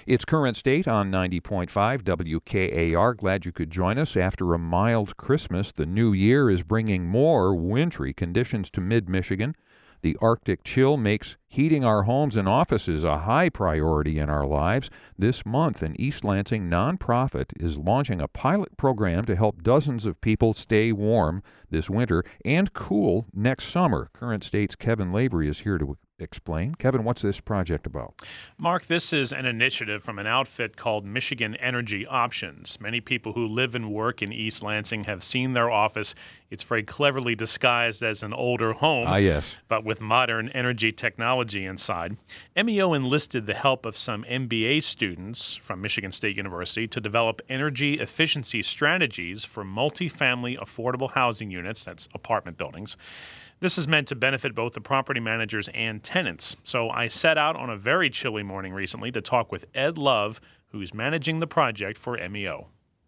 It's Current State on 90.5 WKAR. Glad you could join us. After a mild Christmas, the new year is bringing more wintry conditions to mid-Michigan. The Arctic chill makes heating our homes and offices a high priority in our lives. This month, an East Lansing nonprofit is launching a pilot program to help dozens of people stay warm this winter and cool next summer. Current State's Kevin Lavery is here to explain. Kevin, what's this project about? Mark, this is an initiative from an outfit called Michigan Energy Options. Many people who live and work in East Lansing have seen their office. It's very cleverly disguised as an older home, yes, but with modern energy technology inside. MEO enlisted the help of some MBA students from Michigan State University to develop energy efficiency strategies for multifamily affordable housing units, that's apartment buildings. This is meant to benefit both the property managers and tenants. So I set out on a very chilly morning recently to talk with Ed Love, who's managing the project for MEO.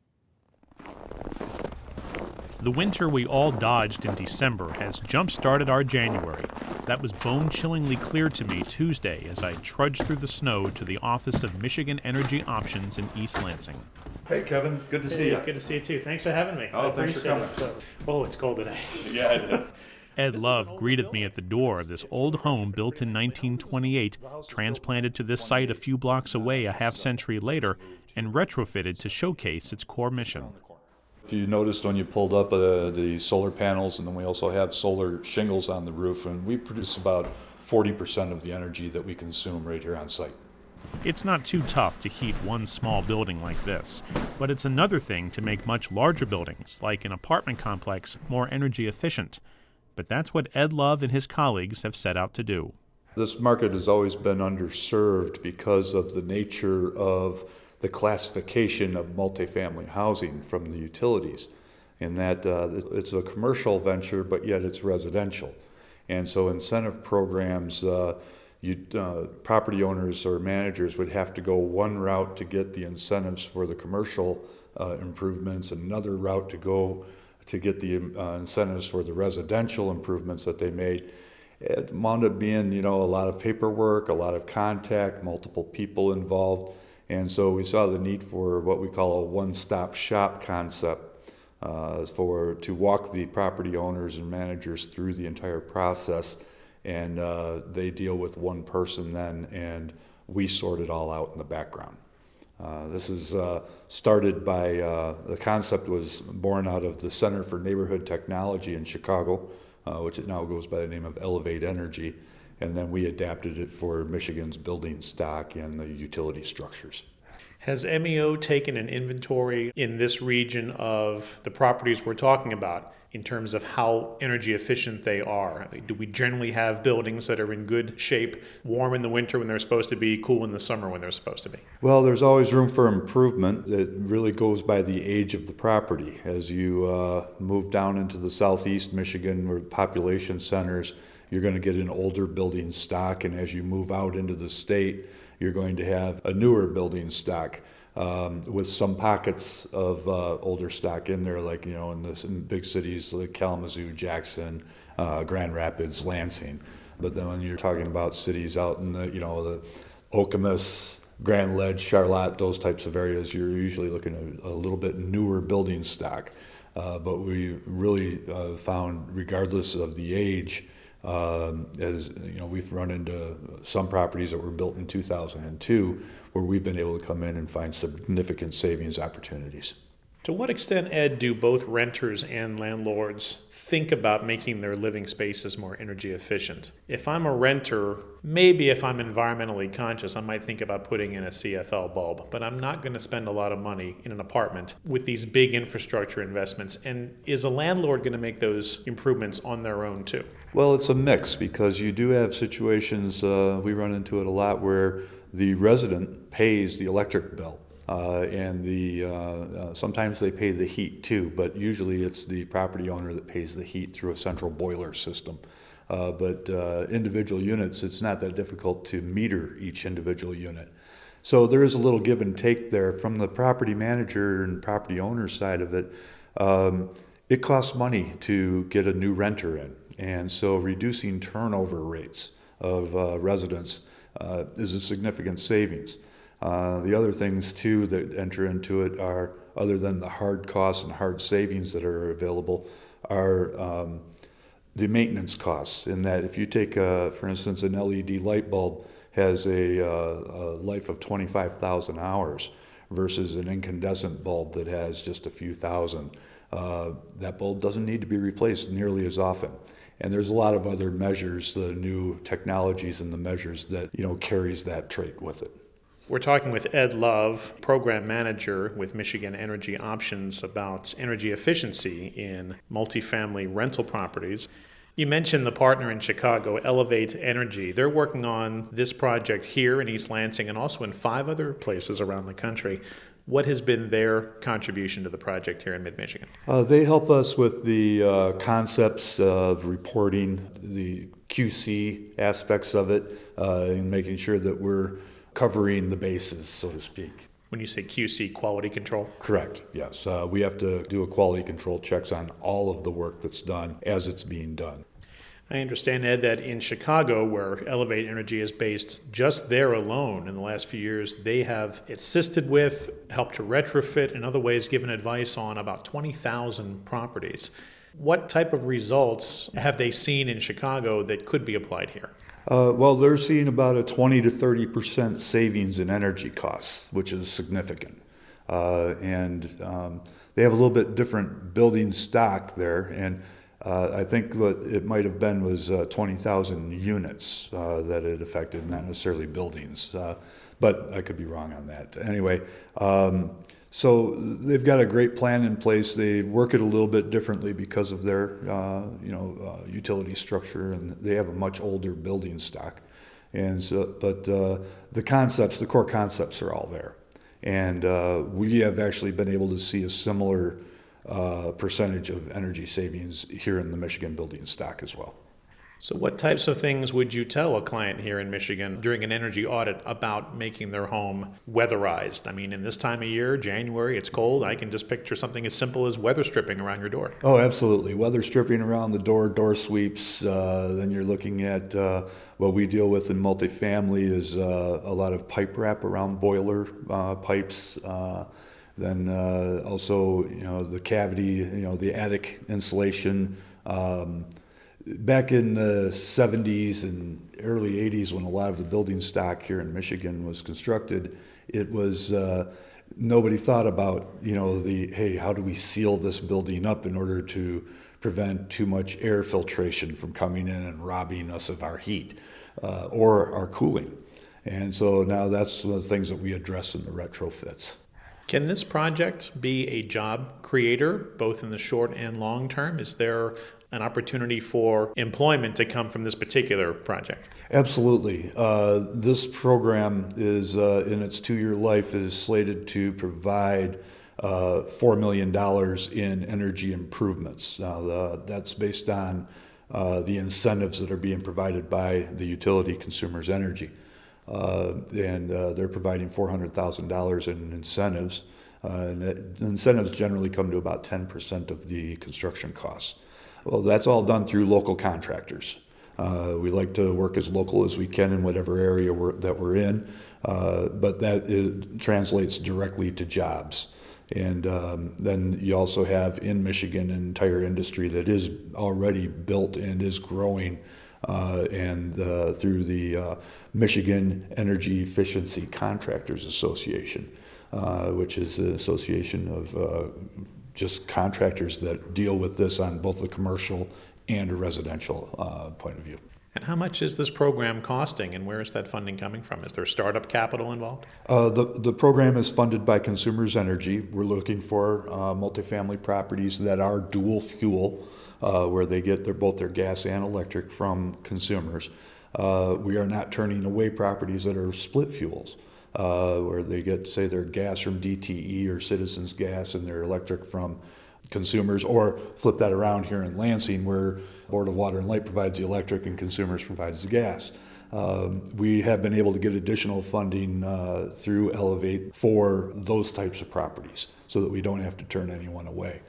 The winter we all dodged in December has jump-started our January. That was bone-chillingly clear to me Tuesday as I trudged through the snow to the office of Michigan Energy Options in East Lansing. Hey, Kevin. Good to see you. Good to see you, too. Thanks for having me. Oh, thanks for coming. It's cold today. Yeah, it is. Ed Love greeted me at the door of this old home built in 1928, transplanted to this site a few blocks away a half-century later, and retrofitted to showcase its core mission. If you noticed when you pulled up the solar panels, and then we also have solar shingles on the roof, and we produce about 40% of the energy that we consume right here on site. It's not too tough to heat one small building like this, but it's another thing to make much larger buildings, like an apartment complex, more energy efficient. But that's what Ed Love and his colleagues have set out to do. This market has always been underserved because of the nature of the classification of multifamily housing from the utilities, in that it's a commercial venture, but yet it's residential. And so incentive programs, property owners or managers would have to go one route to get the incentives for the commercial improvements, another route to get the incentives for the residential improvements that they made. It wound up being, a lot of paperwork, a lot of contact, multiple people involved. And so we saw the need for what we call a one-stop shop concept to walk the property owners and managers through the entire process. And they deal with one person then, and we sort it all out in the background. This is started by, the concept was born out of the Center for Neighborhood Technology in Chicago, which it now goes by the name of Elevate Energy, and then we adapted it for Michigan's building stock and the utility structures. Has MEO taken an inventory in this region of the properties we're talking about in terms of how energy efficient they are? Do we generally have buildings that are in good shape, warm in the winter when they're supposed to be, cool in the summer when they're supposed to be? Well, there's always room for improvement. It really goes by the age of the property. As you move down into the southeast Michigan or population centers, you're going to get an older building stock, and as you move out into the state, you're going to have a newer building stock. With some pockets of older stock in there, like in big cities like Kalamazoo, Jackson, Grand Rapids, Lansing. But then when you're talking about cities out in the Okemos, Grand Ledge, Charlotte, those types of areas, you're usually looking at a little bit newer building stock. But we really found, regardless of the age, as we've run into some properties that were built in 2002 where we've been able to come in and find significant savings opportunities. To what extent, Ed, do both renters and landlords think about making their living spaces more energy efficient? If I'm a renter, maybe if I'm environmentally conscious, I might think about putting in a CFL bulb, but I'm not going to spend a lot of money in an apartment with these big infrastructure investments. And is a landlord going to make those improvements on their own too? Well, it's a mix, because you do have situations, we run into it a lot, where the resident pays the electric bill. And sometimes they pay the heat too, but usually it's the property owner that pays the heat through a central boiler system. But individual units, it's not that difficult to meter each individual unit. So there is a little give and take there from the property manager and property owner side of it. It costs money to get a new renter in, and so reducing turnover rates of residents is a significant savings. The other things too that enter into it are, other than the hard costs and hard savings that are available, are the maintenance costs. In that, if you take, for instance, an LED light bulb has a life of 25,000 hours versus an incandescent bulb that has just a few thousand. That bulb doesn't need to be replaced nearly as often. And there's a lot of other measures, the new technologies and the measures that, carries that trait with it. We're talking with Ed Love, Program Manager with Michigan Energy Options, about energy efficiency in multifamily rental properties. You mentioned the partner in Chicago, Elevate Energy. They're working on this project here in East Lansing and also in 5 other places around the country. What has been their contribution to the project here in mid-Michigan? They help us with the concepts of reporting, the QC aspects of it, and making sure that we're covering the bases, so to speak. When you say QC, quality control? Correct, yes. We have to do a quality control checks on all of the work that's done as it's being done. I understand, Ed, that in Chicago, where Elevate Energy is based, just there alone in the last few years, they have assisted with, helped to retrofit, in other ways given advice on about 20,000 properties. What type of results have they seen in Chicago that could be applied here? Well, they're seeing about a 20 to 30% savings in energy costs, which is significant. And they have a little bit different building stock there. And I think what it might have been was 20,000 units that it affected, not necessarily buildings. But I could be wrong on that. Anyway, so they've got a great plan in place. They work it a little bit differently because of their, utility structure, and they have a much older building stock. And so, but the concepts, the core concepts, are all there. And we have actually been able to see a similar percentage of energy savings here in the Michigan building stock as well. So what types of things would you tell a client here in Michigan during an energy audit about making their home weatherized? I mean, in this time of year, January, it's cold. I can just picture something as simple as weather stripping around your door. Oh, absolutely. Weather stripping around the door sweeps. Then you're looking at what we deal with in multifamily is a lot of pipe wrap around boiler pipes. Then also, the cavity, the attic insulation. Back in the 70s and early 80s, when a lot of the building stock here in Michigan was constructed, it was nobody thought about, hey, how do we seal this building up in order to prevent too much air filtration from coming in and robbing us of our heat or our cooling. And so now that's one of the things that we address in the retrofits. Can this project be a job creator, both in the short and long term? Is there an opportunity for employment to come from this particular project? Absolutely. This program is, in its 2-year life, is slated to provide $4 million in energy improvements. Now, that's based on the incentives that are being provided by the utility Consumers Energy. And they're providing $400,000 in incentives. And the incentives generally come to about 10% of the construction costs. Well, that's all done through local contractors. We like to work as local as we can in whatever area that we're in, but that translates directly to jobs. And then you also have in Michigan an entire industry that is already built and is growing, and through the Michigan Energy Efficiency Contractors Association, which is an association of just contractors that deal with this on both the commercial and a residential point of view. And how much is this program costing, and where is that funding coming from? Is there startup capital involved? The program is funded by Consumers Energy. We're looking for multifamily properties that are dual fuel, where they get both their gas and electric from consumers. We are not turning away properties that are split fuels, where they get, say, their gas from DTE or Citizens Gas and their electric from consumers, or flip that around here in Lansing, where Board of Water and Light provides the electric and Consumers provides the gas. We have been able to get additional funding through Elevate for those types of properties so that we don't have to turn anyone away.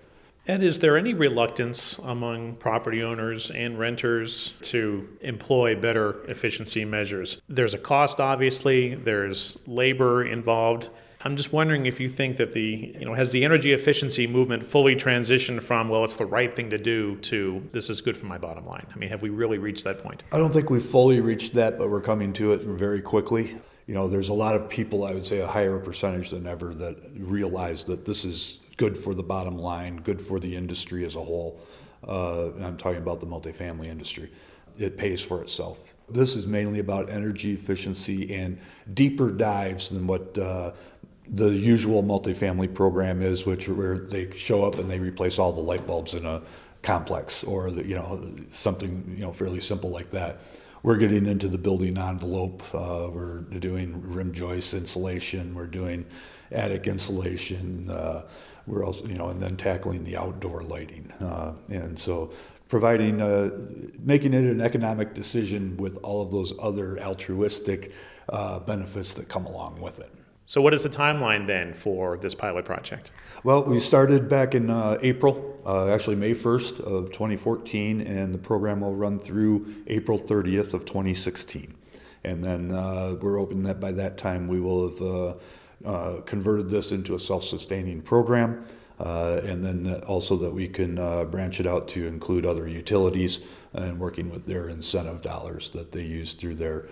Ed, is there any reluctance among property owners and renters to employ better efficiency measures? There's a cost, obviously, there's labor involved. I'm just wondering if you think that has the energy efficiency movement fully transitioned from, well, it's the right thing to do, to this is good for my bottom line? I mean, have we really reached that point? I don't think we've fully reached that, but we're coming to it very quickly. There's a lot of people, I would say a higher percentage than ever, that realize that this is good for the bottom line, good for the industry as a whole. I'm talking about the multifamily industry. It pays for itself. This is mainly about energy efficiency and deeper dives than what the usual multifamily program is, where they show up and they replace all the light bulbs in a complex, or something fairly simple like that. We're getting into the building envelope. We're doing rim joist insulation. We're doing attic insulation. We're also, and then tackling the outdoor lighting. And so providing, making it an economic decision with all of those other altruistic benefits that come along with it. So what is the timeline then for this pilot project? Well, we started back in April, actually May 1st of 2014, and the program will run through April 30th of 2016. And then we're hoping that by that time we will have converted this into a self-sustaining program, and then also that we can branch it out to include other utilities and working with their incentive dollars that they use through their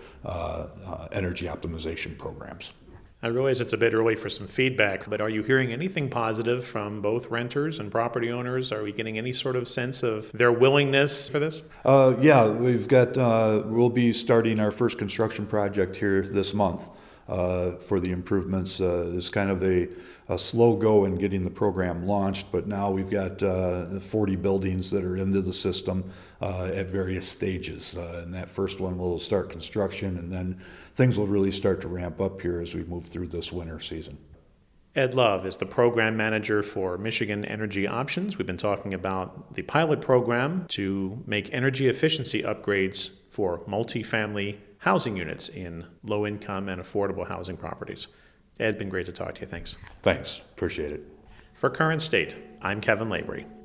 energy optimization programs. I realize it's a bit early for some feedback, but are you hearing anything positive from both renters and property owners? Are we getting any sort of sense of their willingness for this? Yeah, we'll be starting our first construction project here this month for the improvements. It's kind of a slow go in getting the program launched, but now we've got 40 buildings that are into the system at various stages. And that first one will start construction, and then things will really start to ramp up here as we move through this winter season. Ed Love is the program manager for Michigan Energy Options. We've been talking about the pilot program to make energy efficiency upgrades for multifamily housing units in low-income and affordable housing properties. Ed, been great to talk to you. Thanks. Thanks. Appreciate it. For Current State, I'm Kevin Lavery.